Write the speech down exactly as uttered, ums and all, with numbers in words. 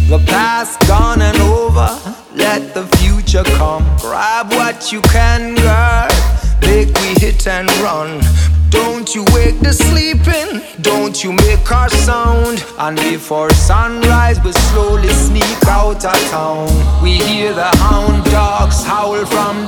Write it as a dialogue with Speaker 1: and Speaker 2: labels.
Speaker 1: The past gone and over, let the future come. Grab what you can grab, make we hit and run. Don't you wake the sleeping, don't you make our sound. And before sunrise we slowly sneak out of town. We hear the hound dogs howl from